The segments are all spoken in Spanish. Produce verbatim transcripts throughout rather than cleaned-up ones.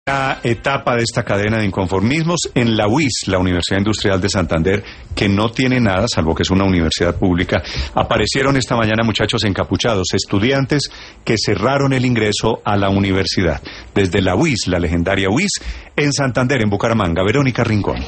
Etapa de esta cadena de inconformismos en la U I S, la Universidad Industrial de Santander, que no tiene nada, salvo que es una universidad pública. Aparecieron esta mañana muchachos encapuchados, estudiantes que cerraron el ingreso a la universidad. Desde la U I S, la legendaria U I S, en Santander, en Bucaramanga. Verónica Rincón.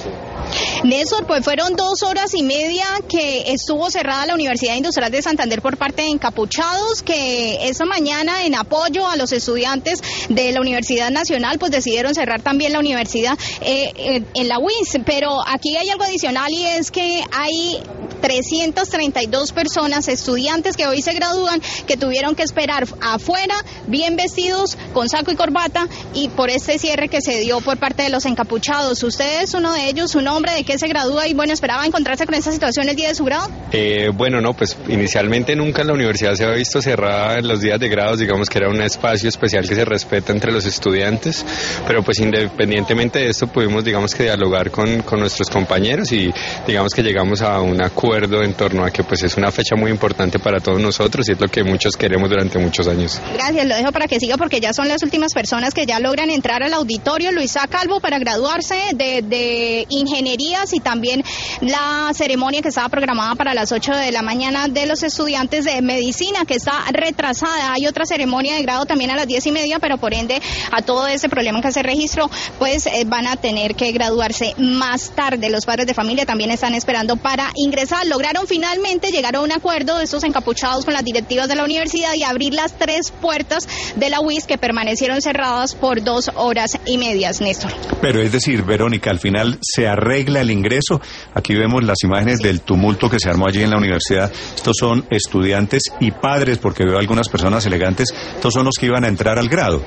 Néstor, pues fueron dos horas y media que estuvo cerrada la Universidad Industrial de Santander por parte de encapuchados, que esta mañana, en apoyo a los estudiantes de la Universidad Nacional, pues decidieron cerrar también la universidad eh, eh, en la U I S. Pero aquí hay algo adicional, y es que hay trescientas treinta y dos personas, estudiantes que hoy se gradúan, que tuvieron que esperar afuera, bien vestidos, con saco y corbata, y por este cierre que se dio por parte de los encapuchados. Usted es uno de ellos, un hombre de que se gradúa y bueno, ¿esperaba encontrarse con esta situación el día de su grado? Eh, bueno, no, pues inicialmente nunca la universidad se había visto cerrada en los días de grados, digamos que era un espacio especial que se respeta entre los estudiantes, pero pues independientemente de esto pudimos, digamos que dialogar con, con nuestros compañeros y digamos que llegamos a un acuerdo en torno a que pues es una fecha muy importante para todos nosotros y es lo que muchos queremos durante muchos años. Gracias, lo dejo para que siga porque ya son las últimas personas que ya logran entrar al auditorio Luisa Calvo para graduarse de, de ingeniería, y también la ceremonia que estaba programada para las ocho de la mañana de los estudiantes de medicina, que está retrasada. Hay otra ceremonia de grado también a las diez y media, pero por ende a todo ese problema que se registró, pues eh, van a tener que graduarse más tarde. Los padres de familia también están esperando para ingresar. Lograron finalmente llegar a un acuerdo de estos encapuchados con las directivas de la universidad y abrir las tres puertas de la U I S que permanecieron cerradas por dos horas y medias, Néstor. Pero es decir, Verónica, al final se arregla el ingreso. Aquí vemos las imágenes del tumulto que se armó allí en la universidad. Estos son estudiantes y padres, porque veo algunas personas elegantes. Estos son los que iban a entrar al grado.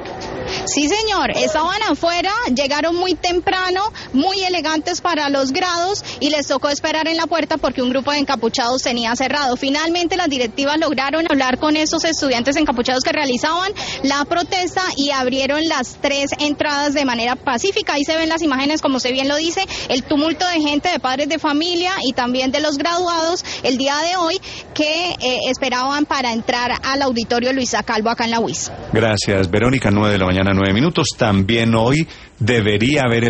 Sí, señor, estaban afuera, llegaron muy temprano, muy elegantes para los grados y les tocó esperar en la puerta porque un grupo de encapuchados tenía cerrado. Finalmente las directivas lograron hablar con esos estudiantes encapuchados que realizaban la protesta y abrieron las tres entradas de manera pacífica. Ahí se ven las imágenes, como usted bien lo dice, el tumulto de gente, de padres de familia y también de los graduados el día de hoy que eh, esperaban para entrar al auditorio Luisa Calvo acá en la U I S. Gracias, Verónica. Nueve de la mañana, nueve minutos. También hoy debería haber